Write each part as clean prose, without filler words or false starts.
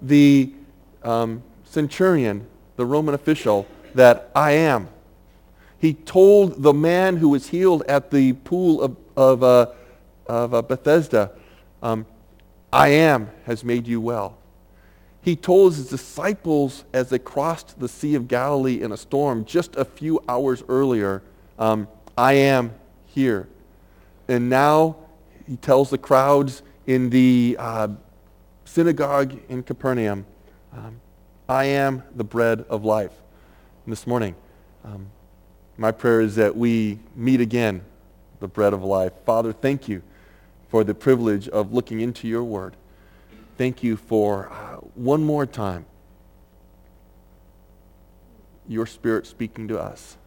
the centurion, the Roman official, that I am. He told the man who was healed at the pool of Bethesda, I am has made you well. He told his disciples as they crossed the Sea of Galilee in a storm just a few hours earlier, I am here. And now he tells the crowds in the synagogue in Capernaum, I am the bread of life. And this morning, my prayer is that we meet again, the bread of life. Father, thank you for the privilege of looking into your word. Thank you for one more time, your Spirit speaking to us.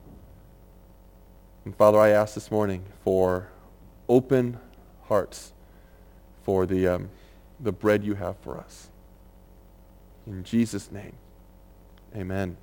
And Father, I ask this morning for open hearts for the bread you have for us. In Jesus' name, amen.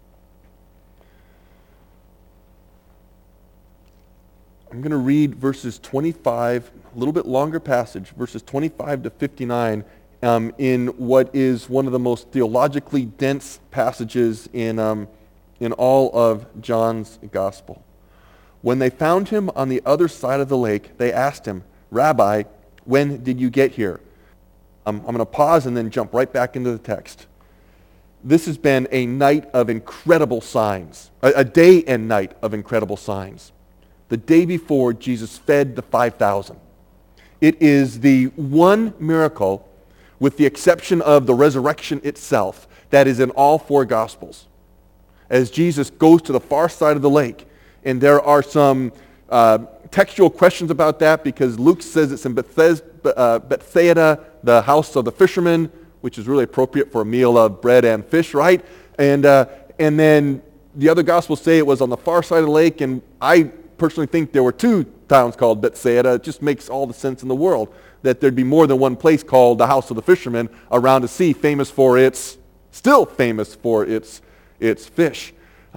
I'm going to read verses 25, a little bit longer passage, verses 25 to 59, in what is one of the most theologically dense passages in all of John's gospel. When they found him on the other side of the lake, they asked him, Rabbi, when did you get here? I'm going to pause and then jump right back into the text. This has been a night of incredible signs, a day and night of incredible signs. The day before, Jesus fed the 5,000. It is the one miracle, with the exception of the resurrection itself, that is in all four Gospels. As Jesus goes to the far side of the lake, and there are some textual questions about that, because Luke says it's in Bethsaida, the house of the fishermen, which is really appropriate for a meal of bread and fish, right? And then the other Gospels say it was on the far side of the lake, and I personally think there were two towns called Bethsaida. It just makes all the sense in the world that there'd be more than one place called the house of the fishermen around the sea, still famous for its fish.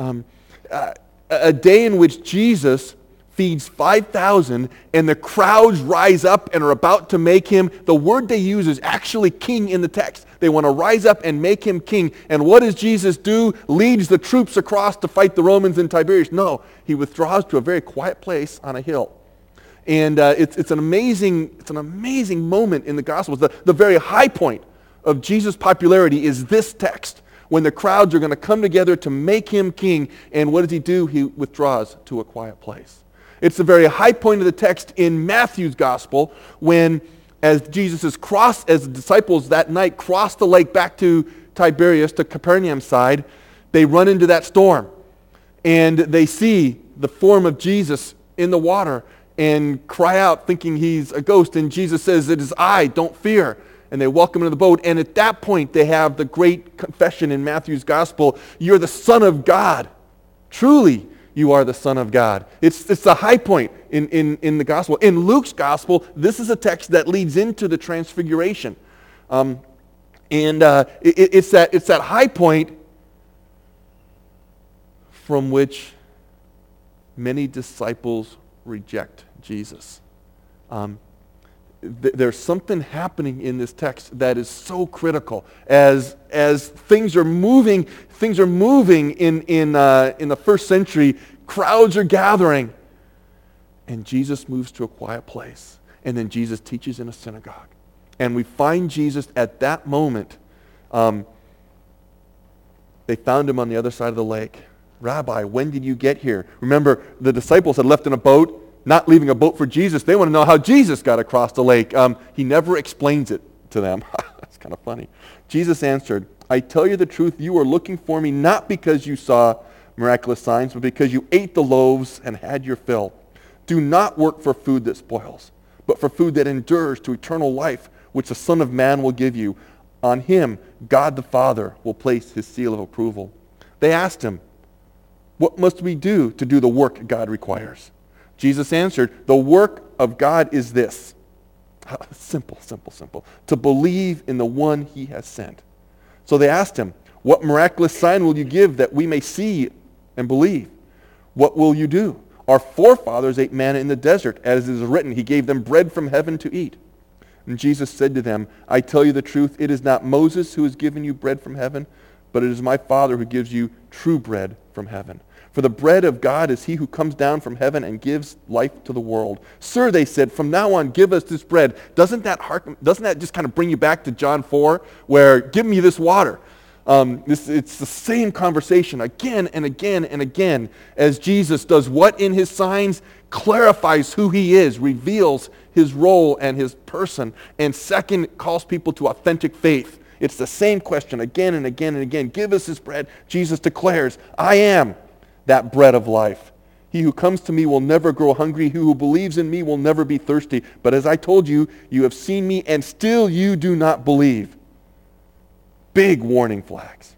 A day in which Jesus feeds 5,000 and the crowds rise up and are about to make him, the word they use is actually king in the text. They want to rise up and make him king. And what does Jesus do? Leads the troops across to fight the Romans in Tiberias? No, he withdraws to a very quiet place on a hill. And it's an amazing moment in the Gospels. The very high point of Jesus' popularity is this text, when the crowds are going to come together to make him king. And what does he do? He withdraws to a quiet place. It's the very high point of the text in Matthew's Gospel, when as the disciples that night crossed the lake back to Tiberias, to Capernaum side, they run into that storm. And they see the form of Jesus in the water and cry out thinking he's a ghost. And Jesus says, it is I, don't fear. And they welcome him to the boat. And at that point, they have the great confession in Matthew's Gospel, you're the Son of God. Truly, you are the Son of God. It's the high point in the Gospel. In Luke's Gospel, this is a text that leads into the Transfiguration. It's that high point from which many disciples reject Jesus. There's something happening in this text that is so critical. As things are moving in the first century, crowds are gathering, and Jesus moves to a quiet place, and then Jesus teaches in a synagogue, and we find Jesus at that moment. They found him on the other side of the lake. Rabbi, when did you get here? Remember, the disciples had left in a boat, not leaving a boat for Jesus. They want to know how Jesus got across the lake. He never explains it to them. That's kind of funny. Jesus answered, I tell you the truth, you are looking for me not because you saw miraculous signs, but because you ate the loaves and had your fill. Do not work for food that spoils, but for food that endures to eternal life, which the Son of Man will give you. On him, God the Father will place his seal of approval. They asked him, what must we do to do the work God requires? Jesus answered, the work of God is this. Simple. To believe in the one he has sent. So they asked him, what miraculous sign will you give that we may see and believe? What will you do? Our forefathers ate manna in the desert. As it is written, he gave them bread from heaven to eat. And Jesus said to them, I tell you the truth, it is not Moses who has given you bread from heaven, but it is my Father who gives you true bread from heaven. For the bread of God is he who comes down from heaven and gives life to the world. Sir, they said, from now on give us this bread. Doesn't that just kind of bring you back to John 4, where give me this water? It's the same conversation again and again and again as Jesus does what in his signs? Clarifies who he is, reveals his role and his person, and second, calls people to authentic faith. It's the same question again and again and again. Give us this bread. Jesus declares, I am that bread of life. He who comes to me will never grow hungry. He who believes in me will never be thirsty. But as I told you, you have seen me, and still you do not believe. Big warning flags.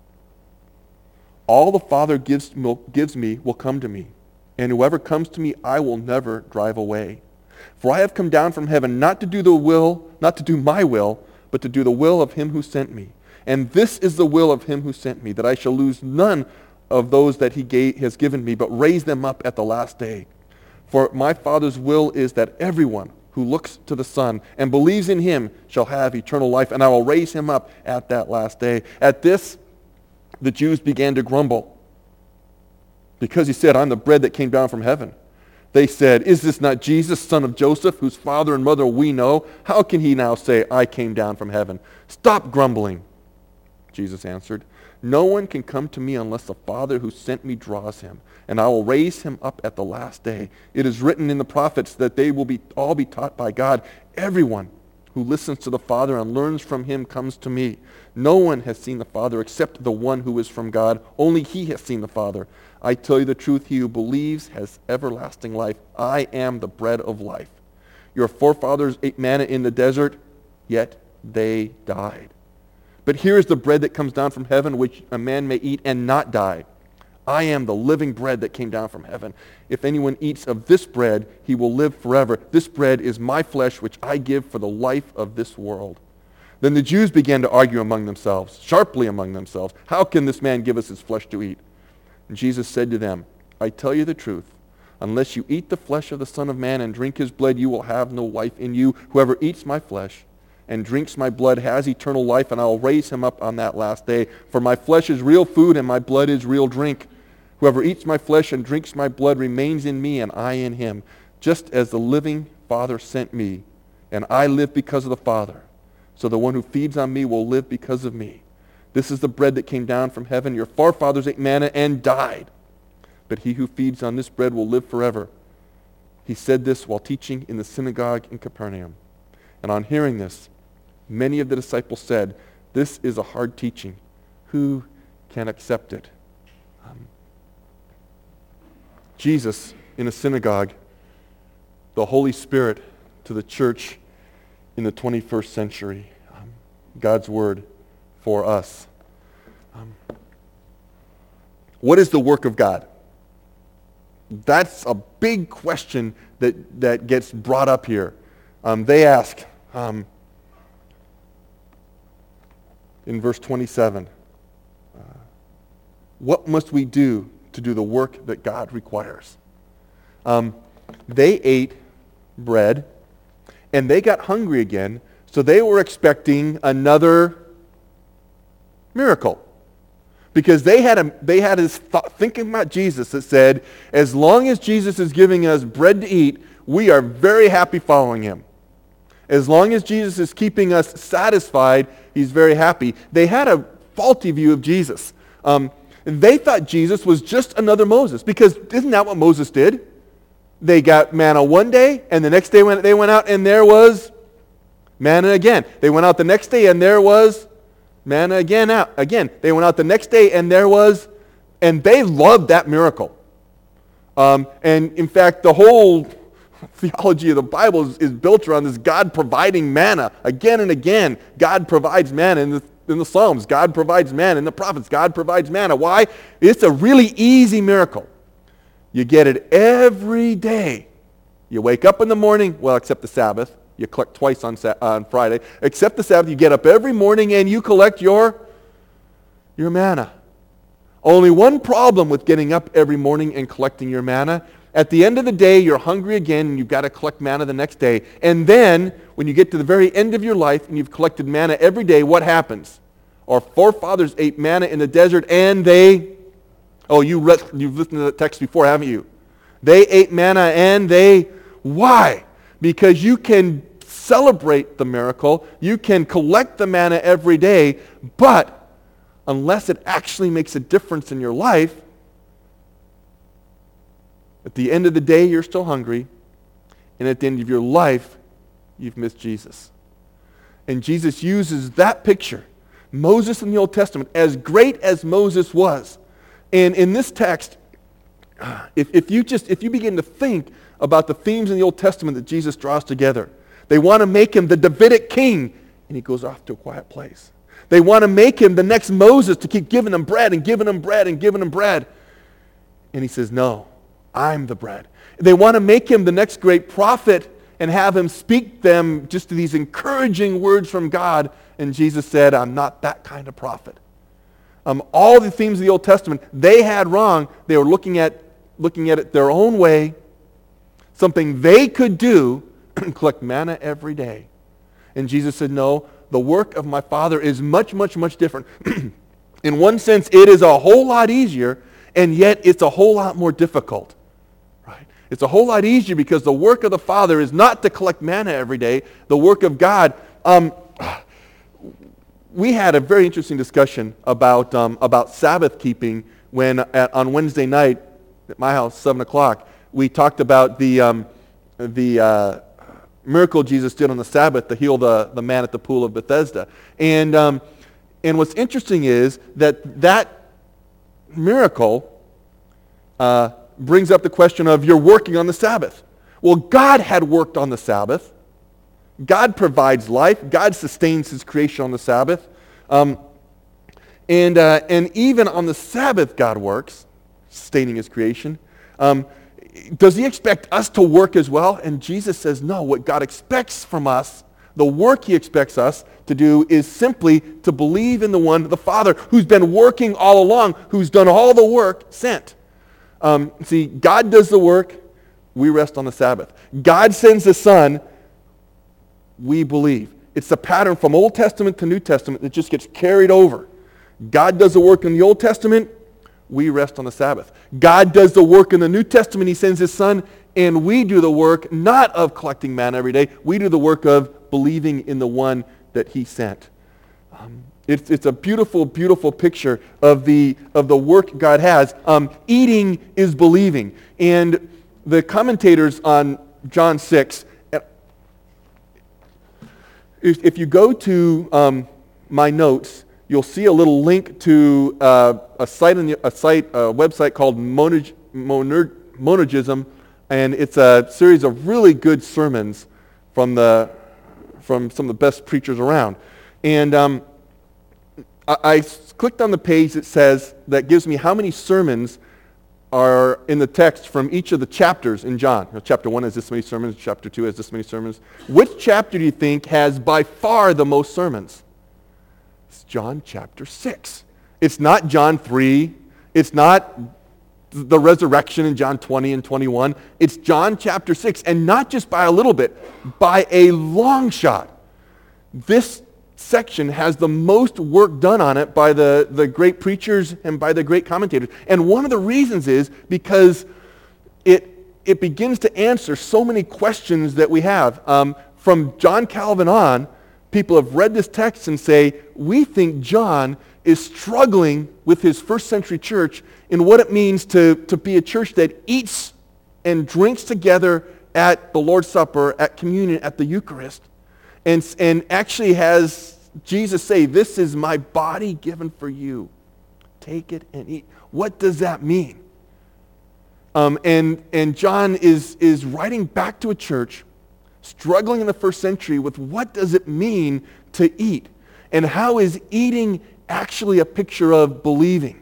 All the Father gives me will come to me, and whoever comes to me I will never drive away. For I have come down from heaven not to do my will, but to do the will of him who sent me. And this is the will of him who sent me, that I shall lose none of those that he has given me, but raise them up at the last day. For my Father's will is that everyone who looks to the Son and believes in him shall have eternal life, and I will raise him up at that last day. At this, the Jews began to grumble, because he said, I'm the bread that came down from heaven. They said, is this not Jesus, son of Joseph, whose father and mother we know? How can he now say, I came down from heaven? Stop grumbling, Jesus answered. No one can come to me unless the Father who sent me draws him, and I will raise him up at the last day. It is written in the prophets that they will all be taught by God. Everyone who listens to the Father and learns from him comes to me. No one has seen the Father except the one who is from God. Only he has seen the Father. I tell you the truth, he who believes has everlasting life. I am the bread of life. Your forefathers ate manna in the desert, yet they died. But here is the bread that comes down from heaven, which a man may eat and not die. I am the living bread that came down from heaven. If anyone eats of this bread, he will live forever. This bread is my flesh, which I give for the life of this world. Then the Jews began to argue among themselves, sharply among themselves. How can this man give us his flesh to eat? And Jesus said to them, I tell you the truth. Unless you eat the flesh of the Son of Man and drink his blood, you will have no life in you. Whoever eats my flesh and drinks my blood has eternal life, and I will raise him up on that last day. For my flesh is real food, and my blood is real drink. Whoever eats my flesh and drinks my blood remains in me, and I in him. Just as the living Father sent me, and I live because of the Father. So the one who feeds on me will live because of me. This is the bread that came down from heaven. Your forefathers ate manna and died. But he who feeds on this bread will live forever. He said this while teaching in the synagogue in Capernaum. And on hearing this, many of the disciples said, this is a hard teaching. Who can accept it? Jesus in a synagogue, the Holy Spirit to the church in the 21st century. God's word for us. What is the work of God? That's a big question that gets brought up here. They ask, in verse 27, what must we do to do the work that God requires? They ate bread, and they got hungry again, so they were expecting another miracle. Because they had this thought, thinking about Jesus, that said, as long as Jesus is giving us bread to eat, we are very happy following him. As long as Jesus is keeping us satisfied, he's very happy. They had a faulty view of Jesus. They thought Jesus was just another Moses, because isn't that what Moses did? They got manna one day, and the next day when they went out, and there was manna again. They went out the next day, and there was manna again. They went out the next day, and there was, and they loved that miracle. And in fact, the whole theology of the Bible is built around this God providing manna again and again. God provides manna in the Psalms. God provides manna in the prophets. God provides manna. Why? It's a really easy miracle. You get it every day. You wake up in the morning, well, except the Sabbath. You collect twice on Friday. Except the Sabbath, you get up every morning and you collect your manna. Only one problem with getting up every morning and collecting your manna. At the end of the day, you're hungry again, and you've got to collect manna the next day. And then, when you get to the very end of your life, and you've collected manna every day, what happens? Our forefathers ate manna in the desert, and you've listened to the text before, haven't you? They ate manna, and why? Because you can celebrate the miracle, you can collect the manna every day, but unless it actually makes a difference in your life, at the end of the day, you're still hungry, and at the end of your life, you've missed Jesus. And Jesus uses that picture, Moses in the Old Testament, as great as Moses was. And in this text, if you begin to think about the themes in the Old Testament that Jesus draws together, they want to make him the Davidic king, and he goes off to a quiet place. They want to make him the next Moses to keep giving them bread and giving them bread and giving them bread. And he says, no, I'm the bread. They want to make him the next great prophet and have him speak them just to these encouraging words from God. And Jesus said, I'm not that kind of prophet. All the themes of the Old Testament, they had wrong. They were looking at it their own way, something they could do, collect manna every day. And Jesus said, no, the work of my Father is much, much, much different. In one sense, it is a whole lot easier, and yet it's a whole lot more difficult. Right? It's a whole lot easier because the work of the Father is not to collect manna every day. The work of God, we had a very interesting discussion about Sabbath keeping when on Wednesday night at my house, 7 o'clock, we talked about the miracle Jesus did on the Sabbath to heal the man at the pool of Bethesda. And what's interesting is that miracle brings up the question of you're working on the Sabbath. Well, God had worked on the Sabbath. God provides life. God sustains his creation on the Sabbath. And even on the Sabbath, God works, sustaining his creation. Does he expect us to work as well? And Jesus says, no, what God expects from us, the work he expects us to do is simply to believe in the one, the Father, who's been working all along, who's done all the work sent. See, God does the work, we rest on the Sabbath. God sends the Son, we believe. It's the pattern from Old Testament to New Testament that just gets carried over. God does the work in the Old Testament, we rest on the Sabbath. God does the work in the New Testament. He sends his Son, and we do the work not of collecting manna every day. We do the work of believing in the one that he sent. It's a beautiful, beautiful picture of the work God has. Eating is believing. And the commentators on John 6, if you go to my notes, you'll see a little link to a website called Monergism, and it's a series of really good sermons from some of the best preachers around. And I clicked on the page that gives me how many sermons are in the text from each of the chapters in John. Chapter 1 has this many sermons, chapter 2 has this many sermons. Which chapter do you think has by far the most sermons? It's John chapter 6. It's not John 3. It's not the resurrection in John 20 and 21. It's John chapter 6, and not just by a little bit, by a long shot. This section has the most work done on it by the great preachers and by the great commentators. And one of the reasons is because it begins to answer so many questions that we have. From John Calvin on, people have read this text and say, we think John is struggling with his first century church in what it means to be a church that eats and drinks together at the Lord's Supper, at communion, at the Eucharist, and actually has Jesus say, this is my body given for you. Take it and eat. What does that mean? And John is writing back to a church struggling in the first century with what does it mean to eat? And how is eating actually a picture of believing?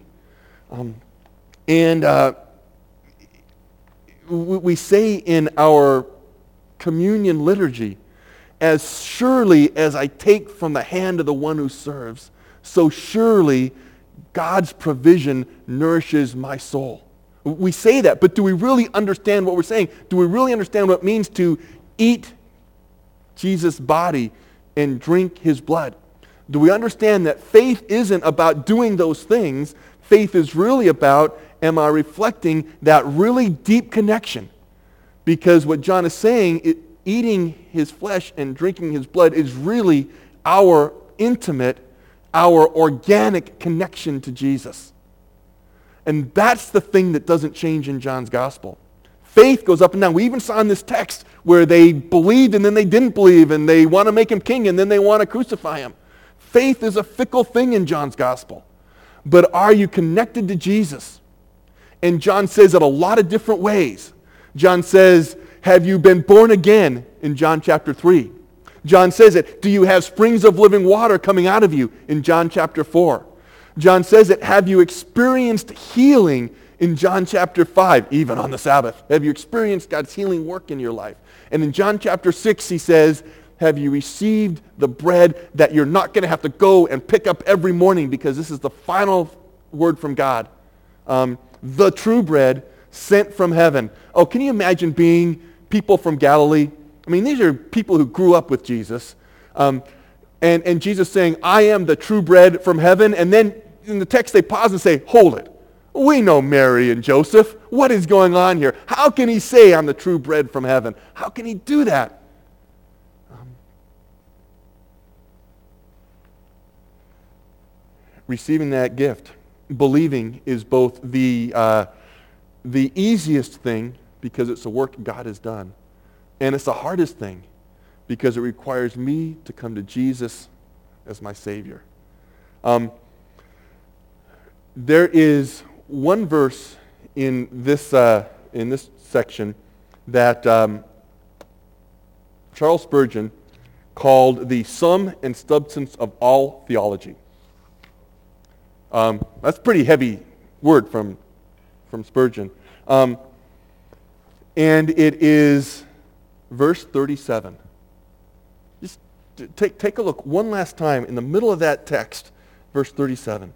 We say in our communion liturgy, as surely as I take from the hand of the one who serves, so surely God's provision nourishes my soul. We say that, but do we really understand what we're saying? Do we really understand what it means to eat Jesus' body and drink his blood? Do we understand that faith isn't about doing those things? Faith is really about, am I reflecting that really deep connection? Because what John is saying, eating his flesh and drinking his blood is really our intimate, our organic connection to Jesus. And that's the thing that doesn't change in John's gospel. Faith goes up and down. We even saw in this text where they believed and then they didn't believe, and they want to make him king and then they want to crucify him. Faith is a fickle thing in John's gospel. But are you connected to Jesus? And John says it a lot of different ways. John says, have you been born again in John chapter 3? John says it, do you have springs of living water coming out of you in John chapter 4? John says it, have you experienced healing in John chapter 5, even on the Sabbath? Have you experienced God's healing work in your life? And in John chapter 6, he says, have you received the bread that you're not going to have to go and pick up every morning, because this is the final word from God? The true bread sent from heaven. Oh, can you imagine being people from Galilee? I mean, these are people who grew up with Jesus. And Jesus saying, I am the true bread from heaven. And then in the text they pause and say, hold it. We know Mary and Joseph. What is going on here? How can he say I'm the true bread from heaven? How can he do that? Receiving that gift, believing, is both the easiest thing because it's the work God has done, and it's the hardest thing because it requires me to come to Jesus as my Savior. There is one verse in this section that Charles Spurgeon called the sum and substance of all theology. That's a pretty heavy word from Spurgeon. And it is verse 37. Just take a look one last time in the middle of that text, verse 37.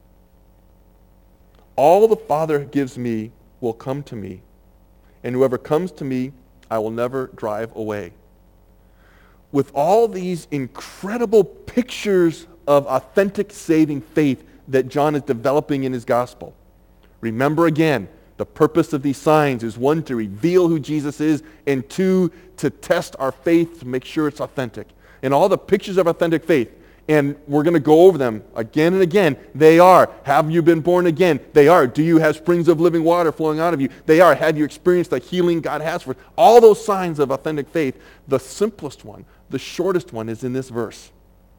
All the Father gives me will come to me, and whoever comes to me, I will never drive away. With all these incredible pictures of authentic saving faith that John is developing in his gospel. Remember again, the purpose of these signs is, one, to reveal who Jesus is, and two, to test our faith to make sure it's authentic. And all the pictures of authentic faith, and we're going to go over them again and again. They are, have you been born again? They are, do you have springs of living water flowing out of you? They are, have you experienced the healing God has for us? All those signs of authentic faith. The simplest one, the shortest one, is in this verse.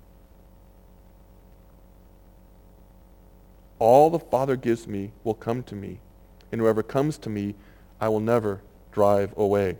All the Father gives me will come to me, and whoever comes to me, I will never drive away.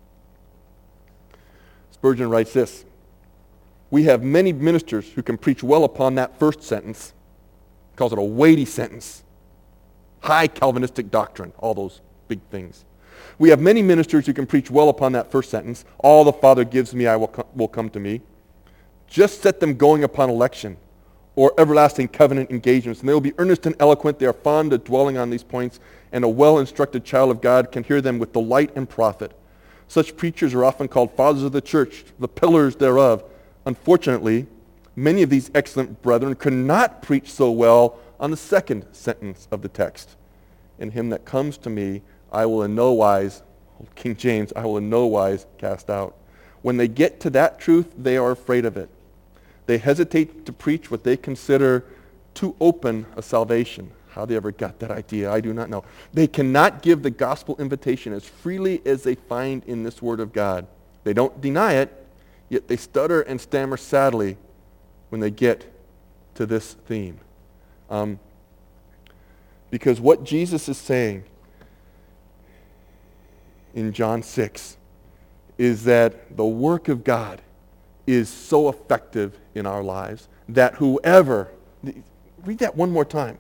Spurgeon writes this: we have many ministers who can preach well upon that first sentence. He calls it a weighty sentence. High Calvinistic doctrine, all those big things. We have many ministers who can preach well upon that first sentence. All the Father gives me, I will come to me. Just set them going upon election or everlasting covenant engagements, and they will be earnest and eloquent. They are fond of dwelling on these points, and a well-instructed child of God can hear them with delight and profit. Such preachers are often called fathers of the church, the pillars thereof. Unfortunately, many of these excellent brethren could not preach so well on the second sentence of the text. In him that comes to me, I will in no wise, King James, I will in no wise cast out. When they get to that truth, they are afraid of it. They hesitate to preach what they consider too open a salvation. How they ever got that idea, I do not know. They cannot give the gospel invitation as freely as they find in this word of God. They don't deny it, yet they stutter and stammer sadly when they get to this theme. Because what Jesus is saying in John 6 is that the work of God is so effective in our lives that whoever, read that one more time,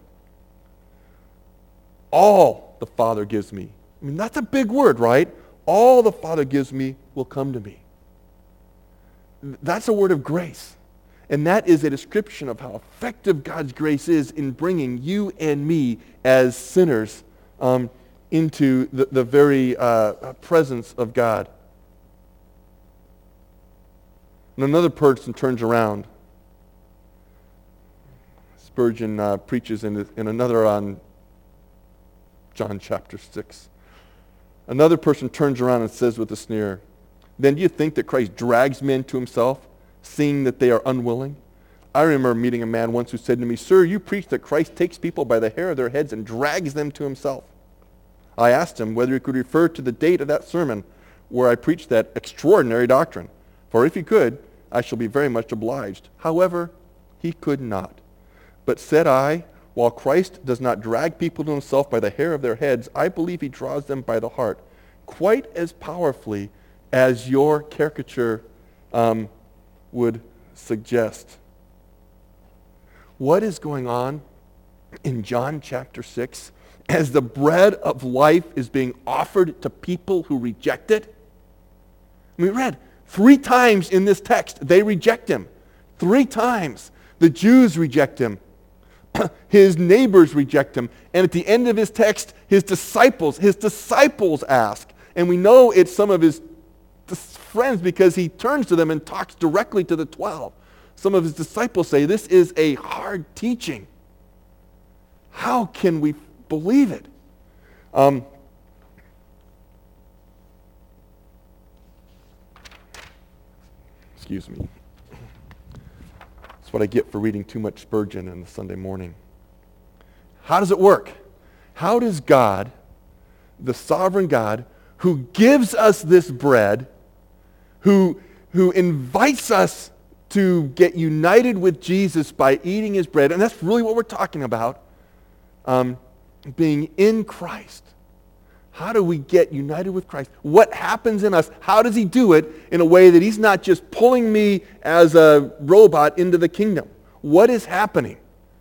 all the Father gives me. I mean, that's a big word, right? All the Father gives me will come to me. That's a word of grace. And that is a description of how effective God's grace is in bringing you and me as sinners into the very presence of God. And another person turns around. Spurgeon preaches in another on John chapter 6. Another person turns around and says with a sneer, "Then do you think that Christ drags men to himself, seeing that they are unwilling? I remember meeting a man once who said to me, 'Sir, you preach that Christ takes people by the hair of their heads and drags them to himself.' I asked him whether he could refer to the date of that sermon where I preached that extraordinary doctrine. For if he could, I shall be very much obliged. However, he could not. But said I, while Christ does not drag people to himself by the hair of their heads, I believe he draws them by the heart, quite as powerfully as your caricature would suggest." What is going on in John chapter 6 as the bread of life is being offered to people who reject it? We read 3 times in this text they reject him. 3 times. The Jews reject him. His neighbors reject him. And at the end of his text, his disciples ask. And we know it's some of his friends because he turns to them and talks directly to the 12. Some of his disciples say, "This is a hard teaching. How can we believe it?" Excuse me. That's what I get for reading too much Spurgeon on a Sunday morning. How does it work? How does God, the sovereign God, who gives us this bread, who invites us to get united with Jesus by eating his bread, and that's really what we're talking about, being in Christ. How do we get united with Christ? What happens in us? How does he do it in a way that he's not just pulling me as a robot into the kingdom? What is happening?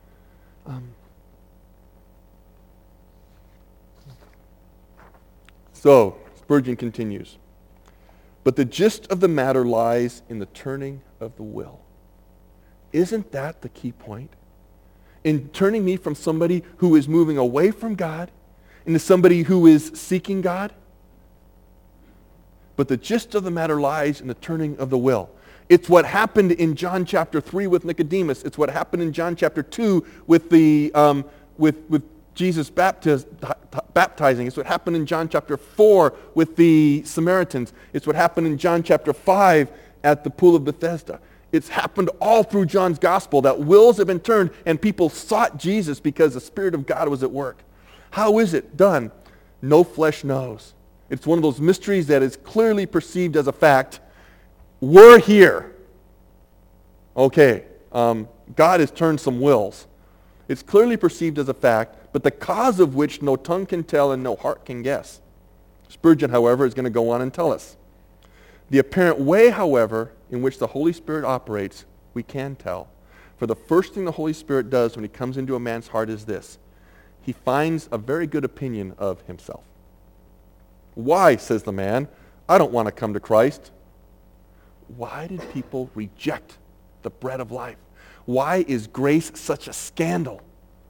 So, Spurgeon continues. But the gist of the matter lies in the turning of the will. Isn't that the key point? In turning me from somebody who is moving away from God into somebody who is seeking God? But the gist of the matter lies in the turning of the will. It's what happened in John chapter 3 with Nicodemus. It's what happened in John chapter 2 with the with Jesus baptizing. It's what happened in John chapter 4 with the Samaritans. It's what happened in John chapter 5 at the pool of Bethesda. It's happened all through John's gospel that wills have been turned and people sought Jesus because the Spirit of God was at work. How is it done? No flesh knows. It's one of those mysteries that is clearly perceived as a fact. We're here. Okay, God has turned some wills. It's clearly perceived as a fact, but the cause of which no tongue can tell and no heart can guess. Spurgeon, however, is going to go on and tell us. The apparent way, however, in which the Holy Spirit operates, we can tell. For the first thing the Holy Spirit does when he comes into a man's heart is this. He finds a very good opinion of himself. Why, says the man, I don't want to come to Christ. Why did people reject the bread of life? Why is grace such a scandal?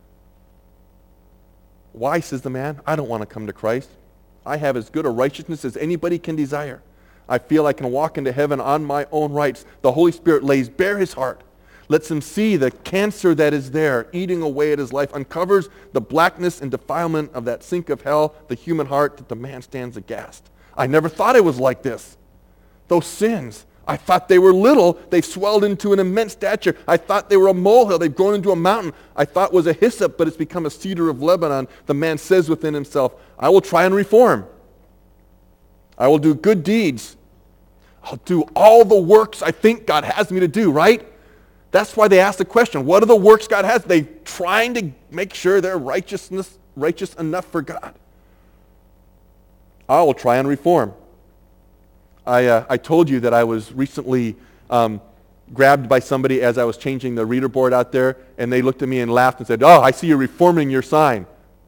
Why, says the man, I don't want to come to Christ. I have as good a righteousness as anybody can desire. I feel I can walk into heaven on my own rights. The Holy Spirit lays bare his heart, lets him see the cancer that is there, eating away at his life, uncovers the blackness and defilement of that sink of hell, the human heart, that the man stands aghast. I never thought it was like this. Those sins, I thought they were little. They've swelled into an immense stature. I thought they were a molehill. They've grown into a mountain. I thought it was a hyssop, but it's become a cedar of Lebanon. The man says within himself, I will try and reform. I will do good deeds. I'll do all the works I think God has me to do, right? That's why they ask the question, what are the works God has? They're trying to make sure they're righteous enough for God. I will try and reform. I told you that I was recently grabbed by somebody as I was changing the reader board out there, and they looked at me and laughed and said, oh, I see you're reforming your sign.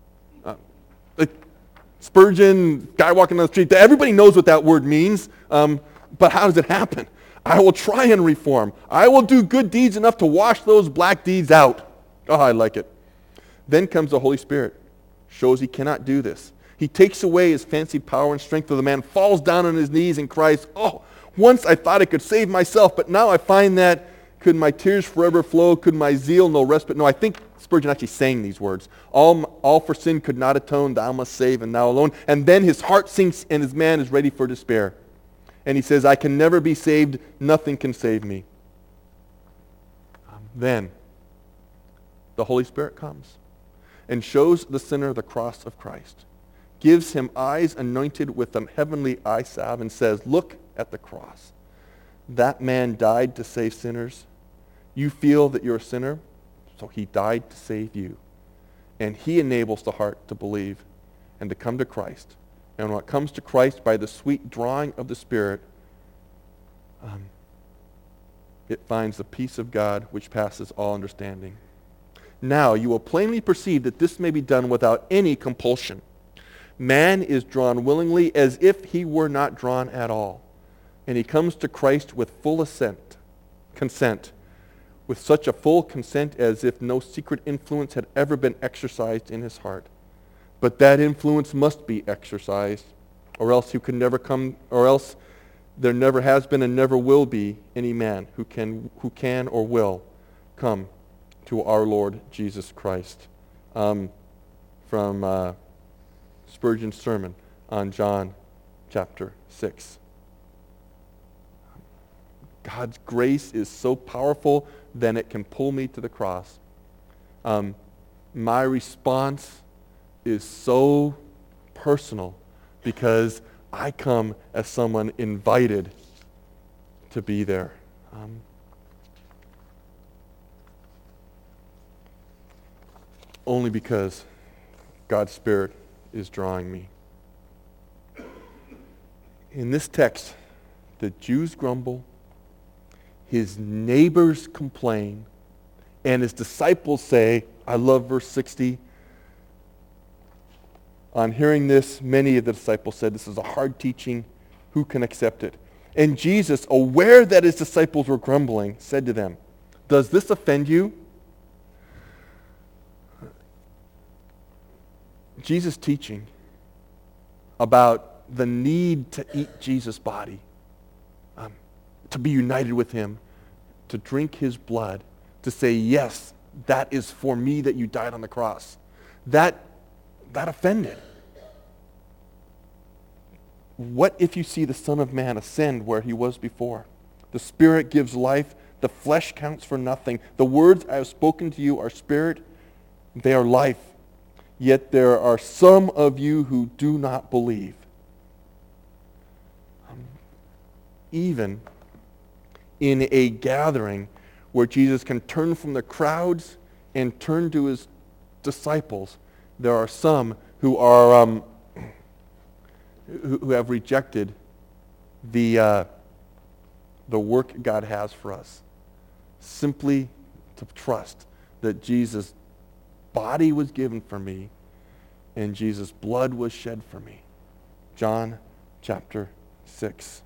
Spurgeon, guy walking down the street, everybody knows what that word means, but how does it happen? I will try and reform. I will do good deeds enough to wash those black deeds out. Oh, I like it. Then comes the Holy Spirit. Shows he cannot do this. He takes away his fancied power and strength of the man, falls down on his knees and cries, "Oh, once I thought I could save myself, but now I find that could my tears forever flow, could my zeal no respite." No, I think Spurgeon actually sang these words. All for sin could not atone, thou must save, and thou alone. And then his heart sinks and his man is ready for despair. And he says, "I can never be saved, nothing can save me." Then the Holy Spirit comes and shows the sinner the cross of Christ, gives him eyes anointed with the heavenly eye salve, and says, "Look at the cross. That man died to save sinners. You feel that you're a sinner, so he died to save you." And he enables the heart to believe and to come to Christ. And when it comes to Christ by the sweet drawing of the Spirit, it finds the peace of God which passes all understanding. Now you will plainly perceive that this may be done without any compulsion. Man is drawn willingly as if he were not drawn at all. And he comes to Christ with full consent, with such a full consent as if no secret influence had ever been exercised in his heart. But that influence must be exercised, or else there never has been and never will be any man who can or will come to our Lord Jesus Christ. From Spurgeon's sermon on John chapter 6. God's grace is so powerful that it can pull me to the cross. My response is so personal because I come as someone invited to be there. Only because God's Spirit is drawing me. In this text, the Jews grumble, his neighbors complain, and his disciples say, I love verse 60, on hearing this, many of the disciples said, "This is a hard teaching. Who can accept it?" And Jesus, aware that his disciples were grumbling, said to them, "Does this offend you?" Jesus' teaching about the need to eat Jesus' body, to be united with him, to drink his blood, to say, yes, that is for me that you died on the cross. That offended. What if you see the Son of Man ascend where he was before? The Spirit gives life. The flesh counts for nothing. The words I have spoken to you are spirit. They are life. Yet there are some of you who do not believe. Even in a gathering where Jesus can turn from the crowds and turn to his disciples, there are some who are who have rejected the work God has for us, simply to trust that Jesus' body was given for me and Jesus' blood was shed for me. John chapter 6.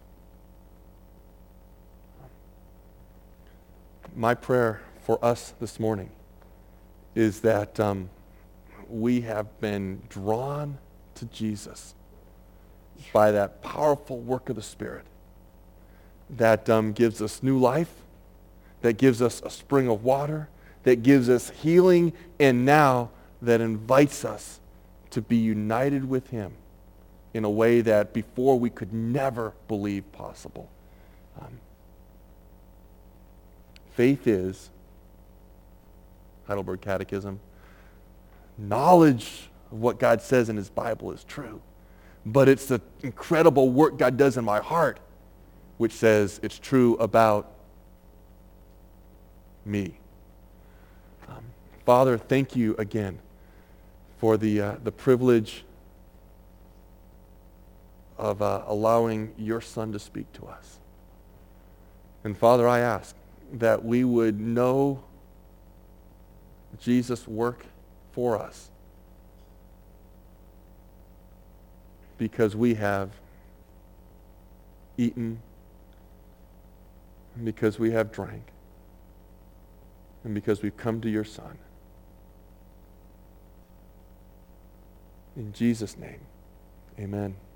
My prayer for us this morning is that we have been drawn to Jesus by that powerful work of the Spirit that gives us new life, that gives us a spring of water, that gives us healing, and now that invites us to be united with him in a way that before we could never believe possible. Faith is, Heidelberg Catechism, knowledge of what God says in his Bible is true. But it's the incredible work God does in my heart which says it's true about me. Father, thank you again for the privilege of allowing your Son to speak to us. And Father, I ask that we would know Jesus' work for us because we have eaten, and because we have drank, and because we've come to your Son. In Jesus' name, Amen.